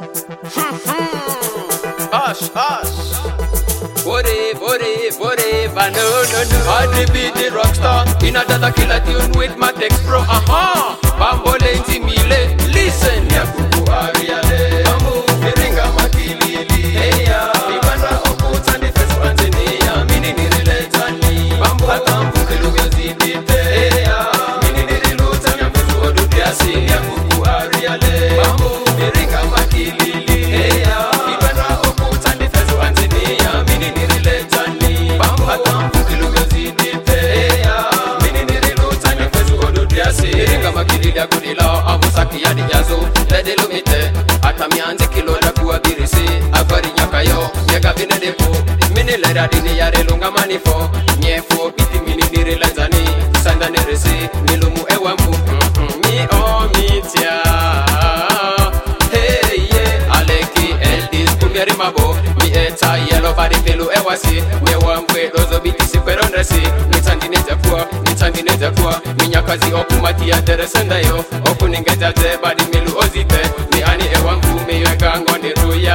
Hush, hush. Whatever, no. I be the rockstar in another killer tune with my text pro. Bambole intimile, listen. Nyakuku ariale, bambu miringa makilili. Heya, ibanda okuta ni fesu anzenia. Mini nirilezani, bambu hatambu kiluga zidite. Heya, mini niriluta nyakuku odudiasi. Nyakuku ariale, bambu miringa makilili. Heya, ibanda okuta ni fesu anzenia. Mini nirilezani, bambu hatambu kiluga zidite. Heya, mini niriluta nyakuku odudiasi. Miringa makilili akudila amusaki ya dijazo. Lede lumite, atamianze kilo na kuwa birisi. Avari nyakayo, nyega vine depo. Mini lera dini yare lunga manifo. Nyefo biti mini niri lenzani. Sanda neresi, milumu ewambu. Mitia. Hey yeah, aleki eldis kumiari mabo. Mi eta yellow vari pelu ewasi. Mewamwe dozo biti siperondresi. Nitandineza kuwa minyakazi okumati ya teresenda yo. Okuningeza te badi milu ozite. Mi ani ewangu miweka ngoni ruya.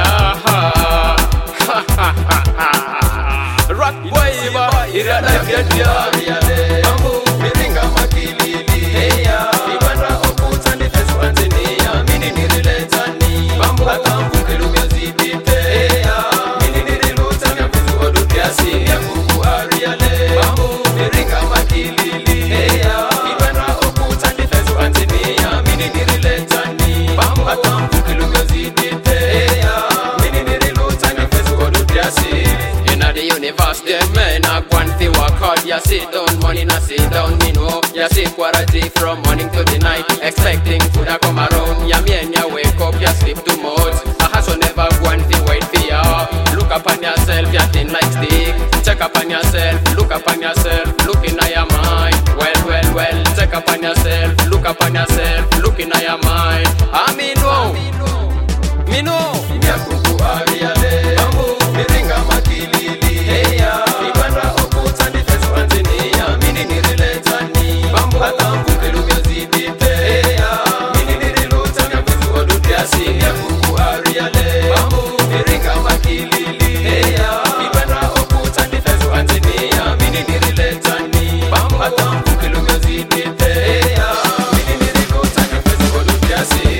Rock boy ba irada fiatia. Bambu miringa makilili. Heya ibanda okuta ni fesu anzenia. Mini nirilezani. Bambu hatambu kiluga zidite. Heya mini niriluta nyakuzu odudiasi. Nyakuku ariale. Bambu miringa makilili. Heya ibanda okuta ni fesu anzenia. Mini nirilezani. Bambu hatambu kiluga zidite. Heya mini niriluta nyakuzu odudiasi. Inna the universe, them men are one fi work hard. Ya sit down, money na sit down, me know. Ya sit quality from morning to the night, expecting food a come around. Ya me and ya wake up, ya sleep too much. A hustle never one fi wait for ya. Look up on yourself, ya thin like stick. Check up on yourself, look up on yourself, look in your mind. Well, check up on yourself, look up on yourself, look in your mind. Me know. Nyakuku ariale, bambu miringa makilili. Heya ibanda okuta ni fesu anzenia. Mini nirilezani, bambu hatambu kiluga zidite. Heya mini niriluta nyakuzu odudiasi. Nyakuku ariale, bambu miringa makilili. Heya ibanda okuta ni fesu anzenia. Mini nirilezani, bambu hatambu kiluga zidite. Heya mini niriluta nyakuzu odudiasi.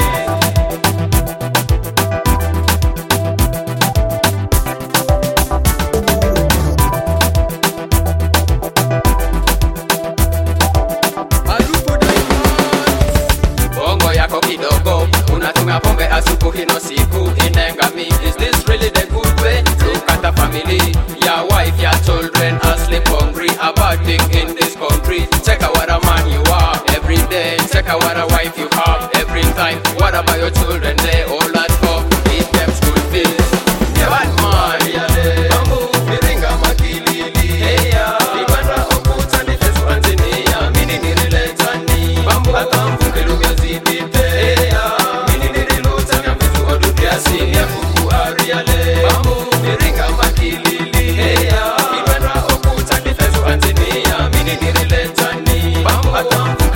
Bongo yako kidogo, unatumia pombe asubuhi na siku. Inenga me, is this really the good way? Look at the family, your wife, your children are sleep hungry. A bad thing in this country. Check out what a man you are every day. Check out what a wife you have every time. What about your children? They all that for give them school fees. Bad man, bambu miringa makilili. Heya ibanda okuta ni fesu anzenia. Mini nirilezani, bambu hatambu kiluga zidite. Heya mini niriluta nyakuzu odudiasi. Nyakuku ariale, bambu miringa makilili. Heya ibanda okuta ni fesu anzenia. Mini nirilezani, bambu hatambu